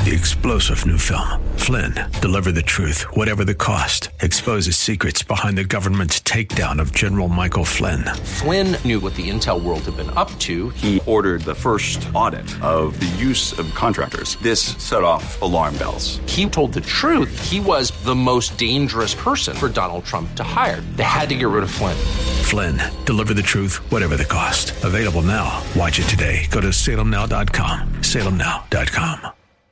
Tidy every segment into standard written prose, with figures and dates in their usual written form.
The explosive new film, Flynn, deliver the truth, whatever the cost, exposes secrets behind the government's takedown of General Michael Flynn. Flynn knew what the intel world had been up to. He ordered the first audit of the use of contractors. This set off alarm bells. He told the truth. He was the most dangerous person for Donald Trump to hire. They had to get rid of Flynn. Flynn, deliver the truth, whatever the cost. Available now. Watch it today. Go to salemnow.com. salemnow.com.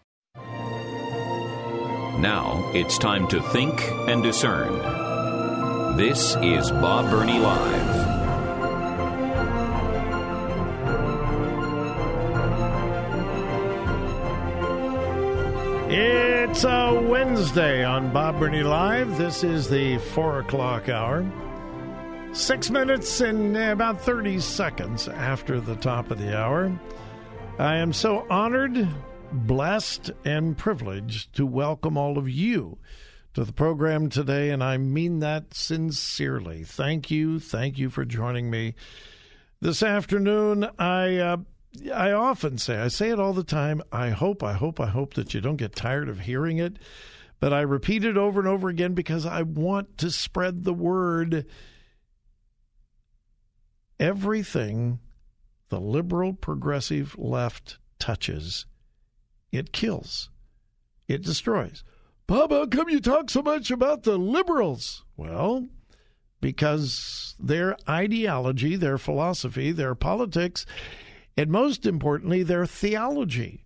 Now it's time to think and discern. This is Bob Burney Live. It's a Wednesday on Bob Burney Live. This is the 4 o'clock hour. 6 minutes and about 30 seconds after the top of the hour. I am so honored, blessed, and privileged to welcome all of you to the program today, and I mean that sincerely. Thank you for joining me this afternoon. I often say, I say it all the time, I hope that you don't get tired of hearing it, but I repeat it over and over again because I want to spread the word. Everything the liberal progressive left touches, it kills. It destroys. Bob, how come you talk so much about the liberals? Well, because their ideology, their philosophy, their politics, and most importantly, their theology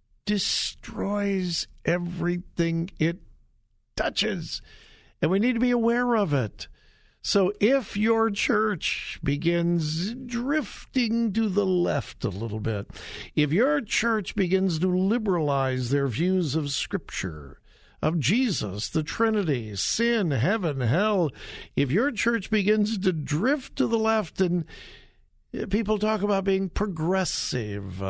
destroys everything it touches. And we need to be aware of it. So if your church begins drifting to the left a little bit, if your church begins to liberalize their views of Scripture, of Jesus, the Trinity, sin, heaven, hell, if your church begins to drift to the left and people talk about being progressive,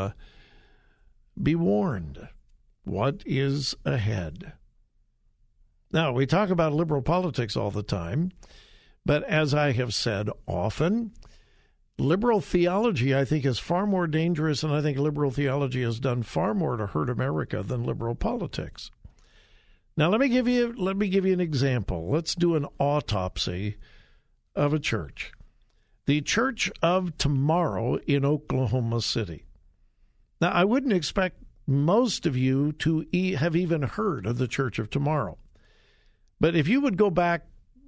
be warned what is ahead. Now, we talk about liberal politics all the time. But as I have said often, liberal theology, I think, is far more dangerous, and I think liberal theology has done far more to hurt America than liberal politics. Now, let me give you an example. Let's do an autopsy of a church. The Church of Tomorrow in Oklahoma City. Now, I wouldn't expect most of you to have even heard of the Church of Tomorrow. But if you would go back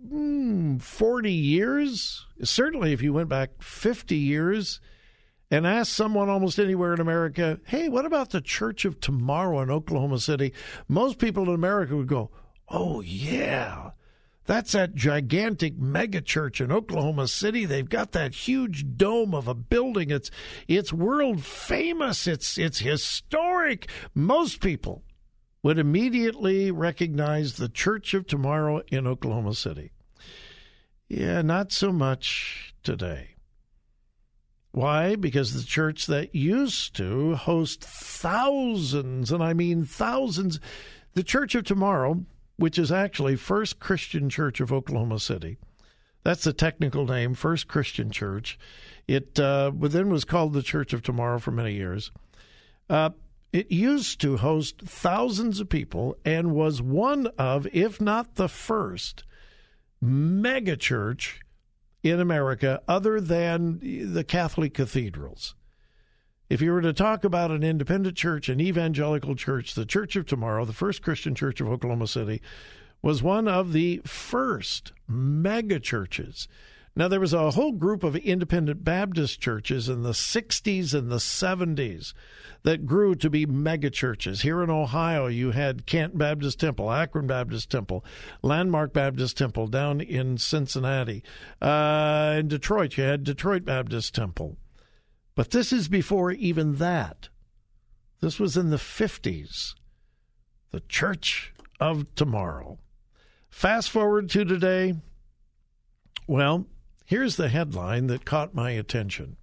40 years, certainly if you went back 50 years and asked someone almost anywhere in America, hey, what about the Church of Tomorrow in Oklahoma City? Most people in America would go, oh, yeah, that's that gigantic mega church in Oklahoma City. They've got that huge dome of a building. It's world famous. It's historic. Most people would immediately recognize the Church of Tomorrow in Oklahoma City. Yeah, not so much today. Why? Because the church that used to host thousands, and I mean thousands, the Church of Tomorrow, which is actually First Christian Church of Oklahoma City. That's the technical name, First Christian Church. It then was called the Church of Tomorrow for many years. It used to host thousands of people and was one of, if not the first, mega church in America other than the Catholic cathedrals. If you were to talk about an independent church, an evangelical church, the Church of Tomorrow, the First Christian Church of Oklahoma City, was one of the first mega churches. Now, there was a whole group of independent Baptist churches in the 60s and the 70s that grew to be megachurches. Here in Ohio, you had Canton Baptist Temple, Akron Baptist Temple, Landmark Baptist Temple down in Cincinnati. In Detroit, you had Detroit Baptist Temple. But this is before even that. This was in the 50s. The Church of Tomorrow. Fast forward to today. Well, here's the headline that caught my attention.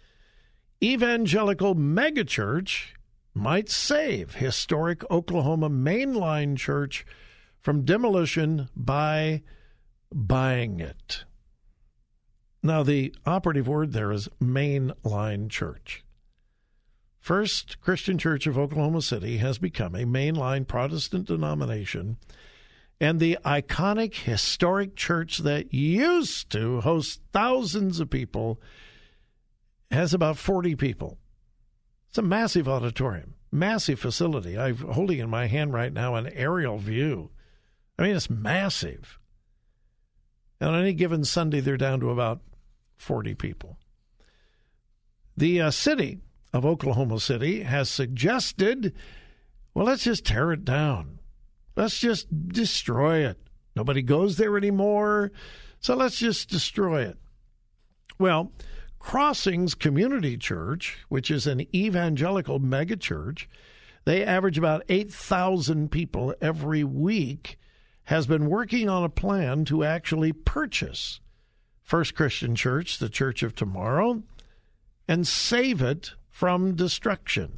Evangelical megachurch might save historic Oklahoma mainline church from demolition by buying it. Now, the operative word there is mainline church. First Christian Church of Oklahoma City has become a mainline Protestant denomination, and the iconic historic church that used to host thousands of people has about 40 people. It's a massive auditorium, massive facility. I'm holding in my hand right now an aerial view. I mean, it's massive. And on any given Sunday, they're down to about 40 people. The city of Oklahoma City has suggested, well, let's just tear it down. Let's just destroy it. Nobody goes there anymore, so let's just destroy it. Well, Crossings Community Church, which is an evangelical megachurch, they average about 8,000 people every week, has been working on a plan to actually purchase First Christian Church, the Church of Tomorrow, and save it from destruction.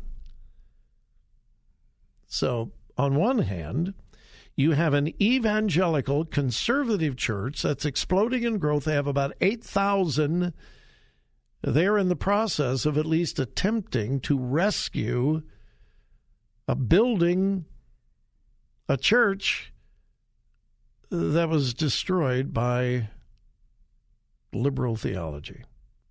So, on one hand, you have an evangelical conservative church that's exploding in growth. They have about 8,000. They're in the process of at least attempting to rescue a building, a church that was destroyed by liberal theology.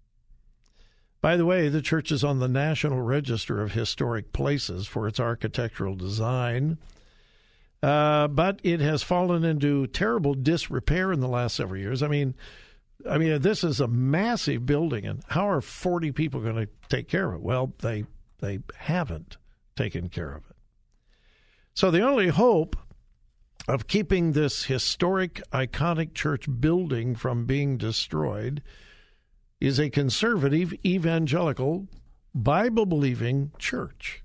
By the way, the church is on the National Register of Historic Places for its architectural design, but it has fallen into terrible disrepair in the last several years. I mean, this is a massive building, and how are 40 people going to take care of it? Well, they haven't taken care of it. So the only hope of keeping this historic, iconic church building from being destroyed is a conservative, evangelical, Bible-believing church.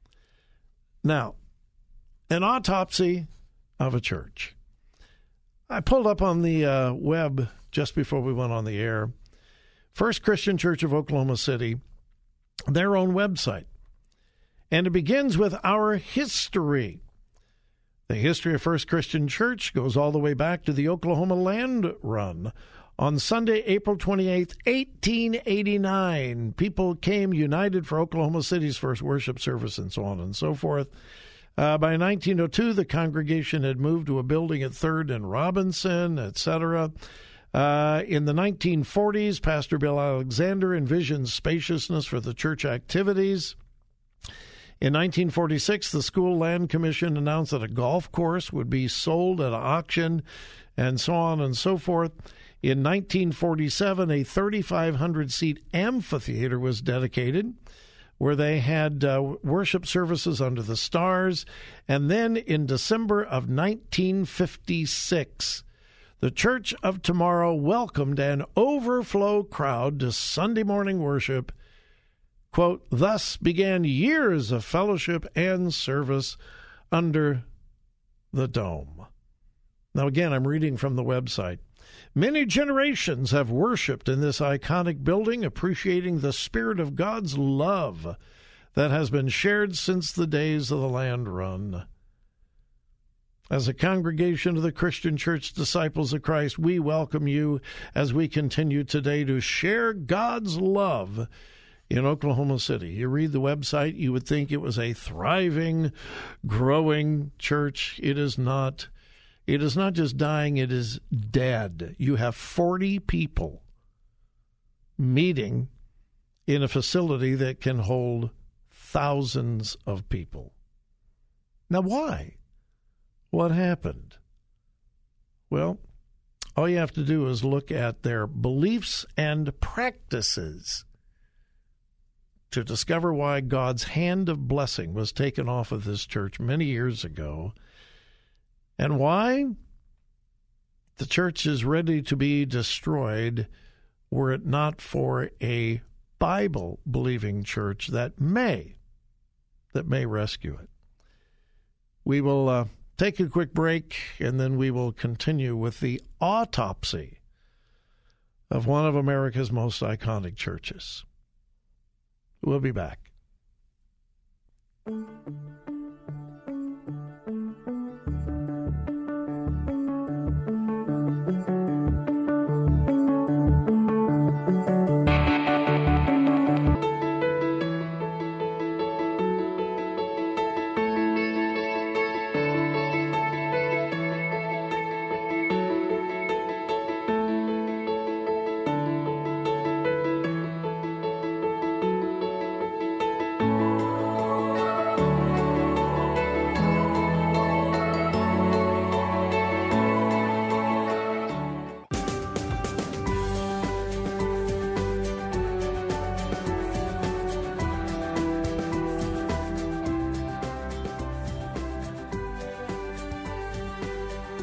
Now, an autopsy of a church. I pulled up on the web just before we went on the air, First Christian Church of Oklahoma City, their own website. And it begins with our history. The history of First Christian Church goes all the way back to the Oklahoma Land Run. On Sunday, April 28th, 1889, people came united for Oklahoma City's first worship service and so on and so forth. By 1902, the congregation had moved to a building at 3rd and Robinson, etc. In the 1940s, Pastor Bill Alexander envisioned spaciousness for the church activities. In 1946, the School Land Commission announced that a golf course would be sold at auction, and so on and so forth. In 1947, a 3,500-seat amphitheater was dedicated, where they had worship services under the stars. And then in December of 1956, the Church of Tomorrow welcomed an overflow crowd to Sunday morning worship. Quote, thus began years of fellowship and service under the dome. Now, again, I'm reading from the website. Many generations have worshiped in this iconic building, appreciating the spirit of God's love that has been shared since the days of the Land Run. As a congregation of the Christian Church Disciples of Christ, we welcome you as we continue today to share God's love in Oklahoma City. You read the website, you would think it was a thriving, growing church. It is not. It is not just dying, it is dead. You have 40 people meeting in a facility that can hold thousands of people. Now, why? What happened? Well, all you have to do is look at their beliefs and practices to discover why God's hand of blessing was taken off of this church many years ago, and why the church is ready to be destroyed were it not for a Bible-believing church that may rescue it. We will take a quick break, and then we will continue with the autopsy of one of America's most iconic churches. We'll be back.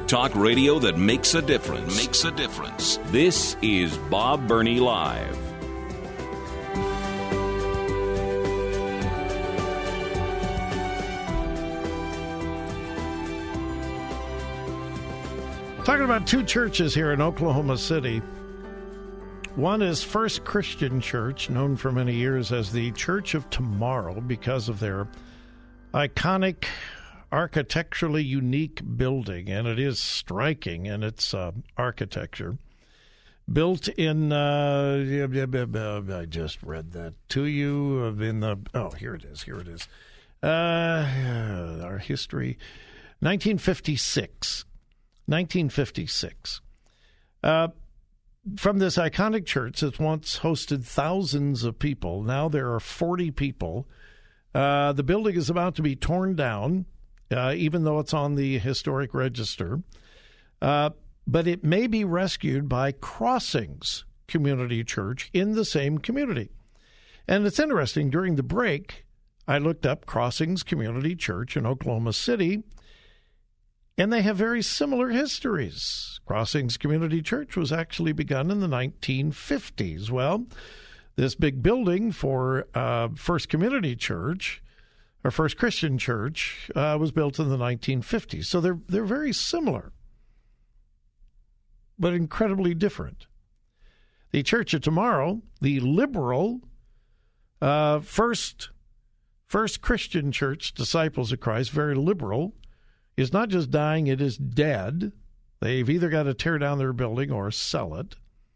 Talk radio that makes a difference. This is Bob Burney Live. Talking about two churches here in Oklahoma City. One is First Christian Church, known for many years as the Church of Tomorrow because of their iconic, architecturally unique building, and it is striking in its architecture. Built in, I just read that to you, here it is. Our history, 1956. From this iconic church that once hosted thousands of people, now there are 40 people. The building is about to be torn down, even though it's on the historic register. But it may be rescued by Crossings Community Church in the same community. And it's interesting, during the break, I looked up Crossings Community Church in Oklahoma City, and they have very similar histories. Crossings Community Church was actually begun in the 1950s. Well, this big building for First Community Church, or First Christian Church, was built in the 1950s. So they're very similar, but incredibly different. The Church of Tomorrow, the liberal First Christian Church, Disciples of Christ, very liberal, is not just dying, it is dead. They've either got to tear down their building or sell it.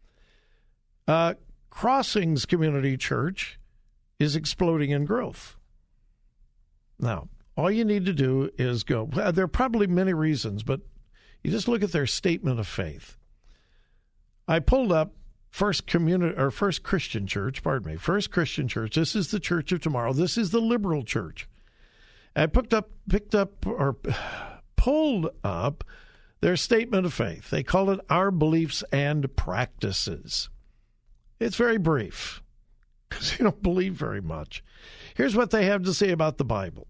Crossings Community Church is exploding in growth. Now, all you need to do is go. There are probably many reasons, but you just look at their statement of faith. I pulled up First Christian Church. First Christian Church. This is the Church of Tomorrow. This is the liberal church. I pulled up their statement of faith. They call it Our Beliefs and Practices. It's very brief because they don't believe very much. Here's what they have to say about the Bible.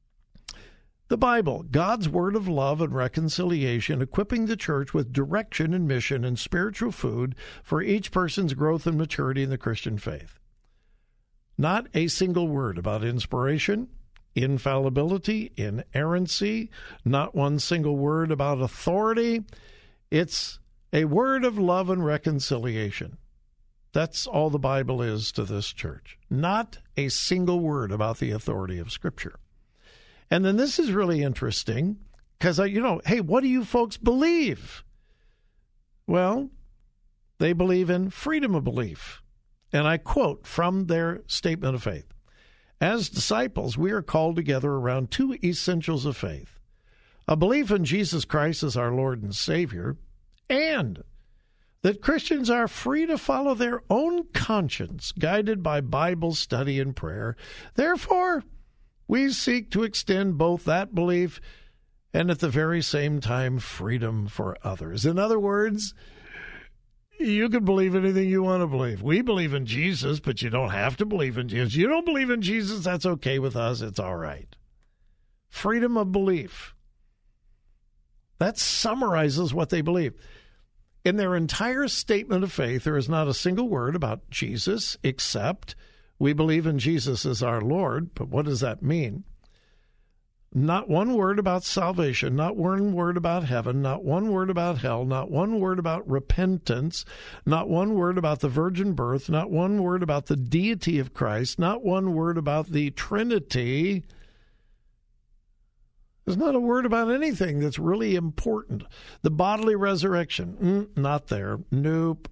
The Bible, God's word of love and reconciliation, equipping the church with direction and mission and spiritual food for each person's growth and maturity in the Christian faith. Not a single word about inspiration, infallibility, inerrancy, not one single word about authority. It's a word of love and reconciliation. That's all the Bible is to this church. Not a single word about the authority of Scripture. And then this is really interesting because, hey, what do you folks believe? Well, they believe in freedom of belief. And I quote from their statement of faith. As disciples, we are called together around two essentials of faith: a belief in Jesus Christ as our Lord and Savior, and that Christians are free to follow their own conscience, guided by Bible study and prayer. Therefore, we seek to extend both that belief and at the very same time freedom for others. In other words, you can believe anything you want to believe. We believe in Jesus, but you don't have to believe in Jesus. You don't believe in Jesus, that's okay with us. It's all right. Freedom of belief. That summarizes what they believe. In their entire statement of faith, there is not a single word about Jesus except we believe in Jesus as our Lord. But what does that mean? Not one word about salvation, not one word about heaven, not one word about hell, not one word about repentance, not one word about the virgin birth, not one word about the deity of Christ, not one word about the Trinity. There's not a word about anything that's really important. The bodily resurrection, not there. Nope.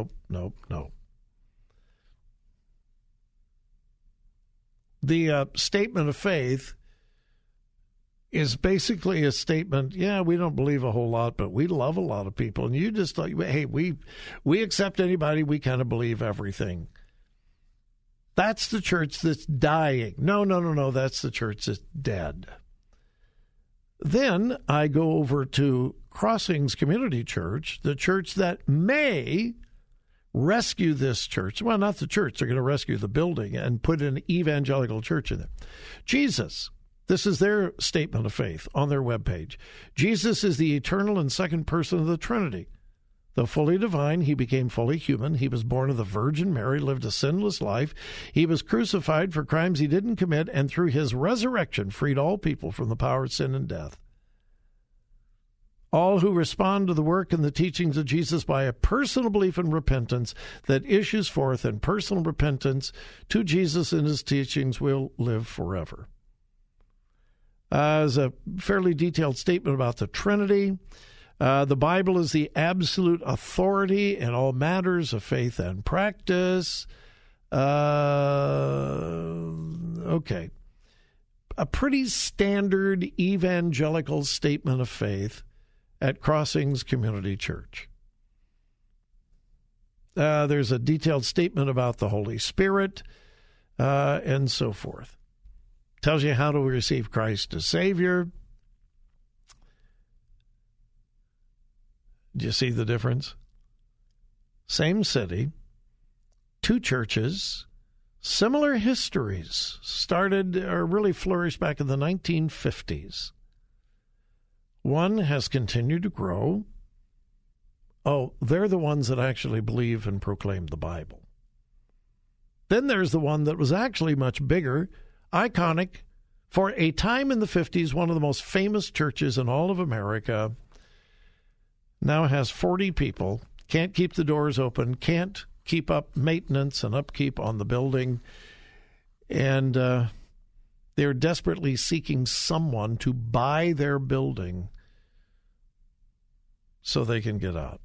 The statement of faith is basically a statement, we don't believe a whole lot, but we love a lot of people. And you just thought, hey, we accept anybody, we kind of believe everything. That's the church that's dying. No, that's the church that's dead. Then I go over to Crossings Community Church, the church that may rescue this church. Well, not the church. They're going to rescue the building and put an evangelical church in there. Jesus, This is their statement of faith on their webpage. Jesus is the eternal and second person of the Trinity. Though fully divine, he became fully human. He was born of the Virgin Mary, lived a sinless life. He was crucified for crimes he didn't commit, and through his resurrection freed all people from the power of sin and death. All who respond to the work and the teachings of Jesus by a personal belief and repentance that issues forth in personal repentance to Jesus and his teachings will live forever. As a fairly detailed statement about the Trinity, the Bible is the absolute authority in all matters of faith and practice. Okay. A pretty standard evangelical statement of faith at Crossings Community Church. There's a detailed statement about the Holy Spirit and so forth. Tells you how to receive Christ as Savior. Do you see the difference? Same city, two churches, similar histories, started or really flourished back in the 1950s. One has continued to grow. Oh, they're the ones that actually believe and proclaim the Bible. Then there's the one that was actually much bigger, iconic, for a time in the 50s, one of the most famous churches in all of America. Now has 40 people, can't keep the doors open, can't keep up maintenance and upkeep on the building, and they're desperately seeking someone to buy their building so they can get out.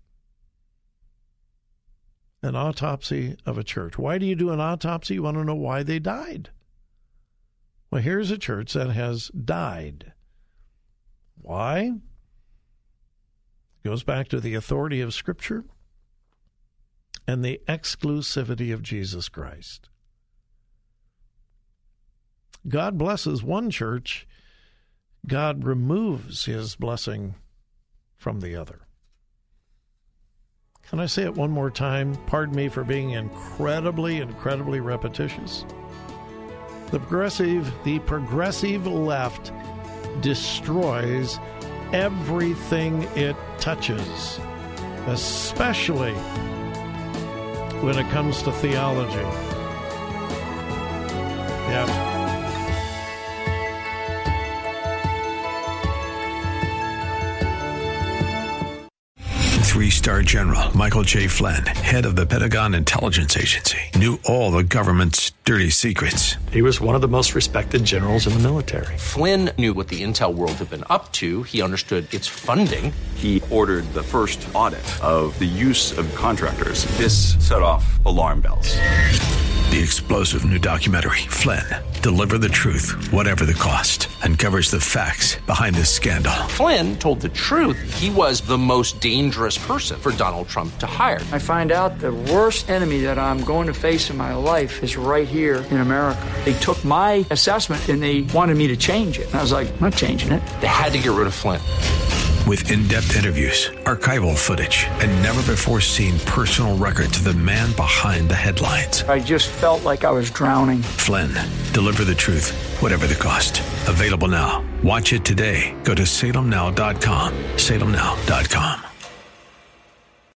An autopsy of a church. Why do you do an autopsy? You want to know why they died. Well, here's a church that has died. Why? It goes back to the authority of Scripture and the exclusivity of Jesus Christ. God blesses one church, God removes his blessing from the other. Can I say it one more time? Pardon me for being incredibly repetitious. The progressive left destroys everything it touches, especially when it comes to theology. Yeah. Three-star General Michael J. Flynn, head of the Pentagon Intelligence Agency, knew all the government's dirty secrets. He was one of the most respected generals in the military. Flynn knew what the intel world had been up to. He understood its funding. He ordered the first audit of the use of contractors. This set off alarm bells. The explosive new documentary, Flynn, Deliver the Truth, Whatever the Cost, uncovers the facts behind this scandal. Flynn told the truth. He was the most dangerous person for Donald Trump to hire. I find out the worst enemy that I'm going to face in my life is right here in America. They took my assessment and they wanted me to change it. And I was like, I'm not changing it. They had to get rid of Flynn. With in-depth interviews, archival footage, and never-before-seen personal records of the man behind the headlines. I just felt like I was drowning. Flynn, Deliver the Truth, Whatever the Cost. Available now. Watch it today. Go to salemnow.com. salemnow.com.